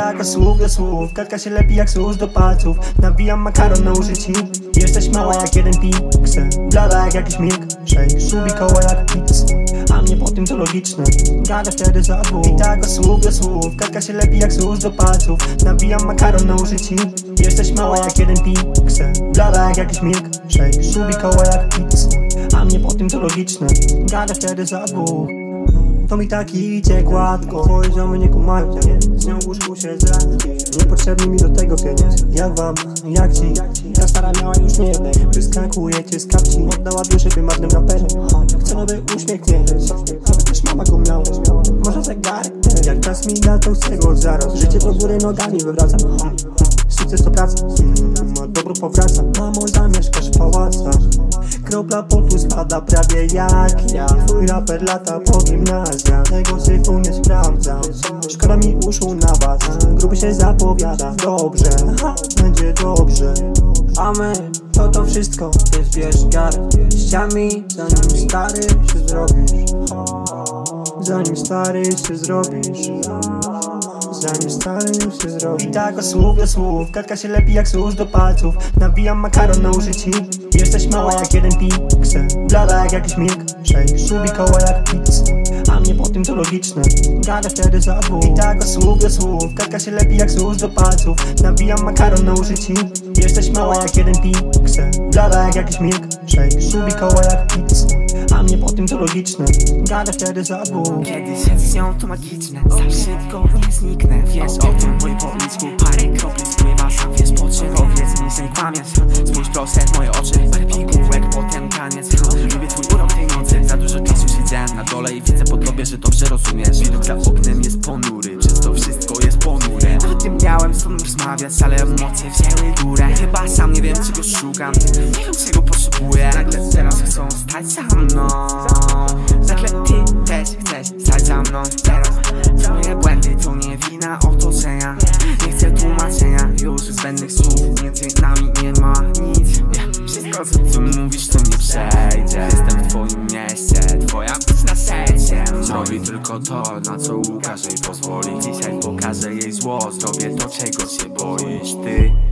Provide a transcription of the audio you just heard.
tak od słów do słów, gadka się lepi jak sus do palców. Nawijam makaron na uszy ci. Jesteś mała jak jeden piksel, blada jak jakiś milkshake, szubi koła jak pizza, a mnie po tym to logiczne. Gada wtedy za dwóch. I tak od słów do słów, gadka się lepi jak sus do palców. Nawijam makaron na uszy ci. Jesteś mała jak jeden piksel, blada jak jakiś milkshake, szubi koła jak pizza, a mnie po tym to logiczne. Gada wtedy za dwóch. To mi tak idzie gładko, twoje ziomy nie kumają cię, z nią w łóżku siedzę. Niepotrzebny mi do tego pieniądz. Jak wam, jak ci? Ta stara miała już nie jednej. Wyskakujecie z kapci, oddała duszę tym marnym raperem. Chcę nowy uśmiech mieć, aby też mama go miała. Może zegarek, jak czas mija to chcę go zaraz. Życie do góry nogami wywracam. Sukces to praca, a dobro powraca. Mamo, zamieszkasz w pałacach, kropla potu spada prawie jak ja. Twój raper lata po gimnazjach, tego syfu nie sprawdzam. Szkoda mi uszu na was, gruby się zapowiada. Dobrze, będzie dobrze. A my, to wszystko, więc bierz garściami, zanim stary się zrobisz. Zanim stary się zrobisz. Zanim stary się zrobi. I tak od słów do słów, gadka się lepi jak sus do palców. Nawijam makaron na uszy ci. Jesteś mała jak jeden piksel, blada jak jakiś milkshake, szubi koła jak pizza, a mnie po tym to logiczne. Gada wtedy za dwóch. I tak od słów do słów, gadka się lepi jak sus do palców. Nawijam makaron na uszy ci. Jesteś mała jak jeden piksel, blada jak jakiś milkshake, szubi koła jak pizza, a mnie po tym to logiczne. Gada wtedy za dwóch. Kiedy siedzę z nią to magiczne, za szybko nie zniknę. Wiesz o tym w moim policzku, parę kropli spływa, sam wiesz po czym. Powiedz mi, że nie kłamiesz, spójrz proszę w moje oczy. Parę pigułek, potem taniec. Lubię twój urok tej nocy, za dużo czasu siedziałem na dole i widzę po tobie, że dobrze rozumiesz. Widok za oknem jest ponury, przez to wszystko jest ponure. Nawet nie miałem z tobą rozmawiać, ale emocje wzięły górę. Chyba sam nie wiem czego szukam, nie wiem czego potrzebuję. Nagle teraz chcą stać za mną, nagle ty też chcesz stać za mną. Teraz za moje błędy to nie wina otoczenia. Nie chcę tłumaczenia już zbędnych słów, między nami nie ma nic. Wszystko co ty mówisz to nie przejdzie. Jestem w twoim mieście, twoja być na sercie. Zrobi tylko to, na co ukaże i pozwoli. Dzisiaj pokażę jej zło, zrobię to czego się boisz ty.